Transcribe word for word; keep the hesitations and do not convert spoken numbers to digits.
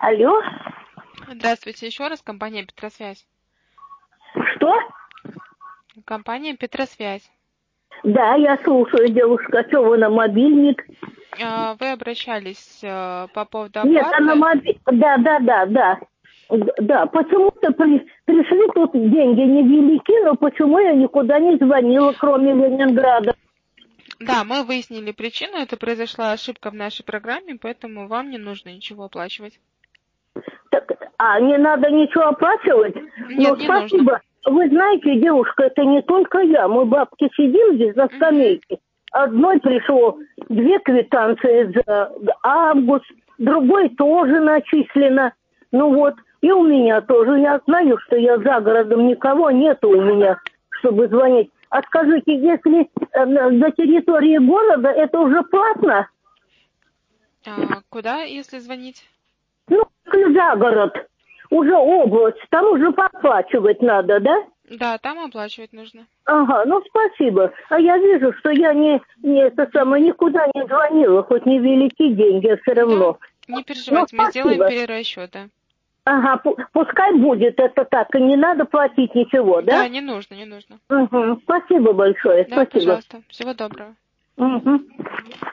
Алло? Здравствуйте, еще раз, компания Петросвязь. Что? Компания Петросвязь. Да, я слушаю, девушка. Что вы на мобильник? А, Вы обращались э, по поводу Нет, а на оплаты? мобильник. Да, да, да, да. Да, почему-то при... пришли тут деньги невелики, но почему я никуда не звонила, кроме Ленинграда? Да, мы выяснили причину. Это произошла ошибка в нашей программе, поэтому вам не нужно ничего оплачивать. Так, а, не надо ничего оплачивать? Ну, Нет, не нужно. спасибо. Вы знаете, девушка, это не только я. Мы, бабки, сидим здесь на Мгм. скамейке. Одной пришло две квитанции за август, другой тоже начислено. Ну вот, и у меня тоже. Я знаю, что я за городом, никого нету у меня, чтобы звонить. А скажите, если э, на территории города, это уже платно? А, куда, если звонить? Ну, за город. Уже область, там уже подплачивать надо, да? Да, там оплачивать нужно. Ага, ну спасибо. А я вижу, что я не, не это самое, Мгм. никуда не звонила, хоть невелики деньги, а все Да, равно. не Ну, переживайте, мы сделаем спасибо. перерасчеты. Ага, пу- пускай будет это так, и не надо платить ничего, Да, да? не нужно, не нужно. Угу, спасибо большое, Да, спасибо. пожалуйста. Всего доброго. Угу.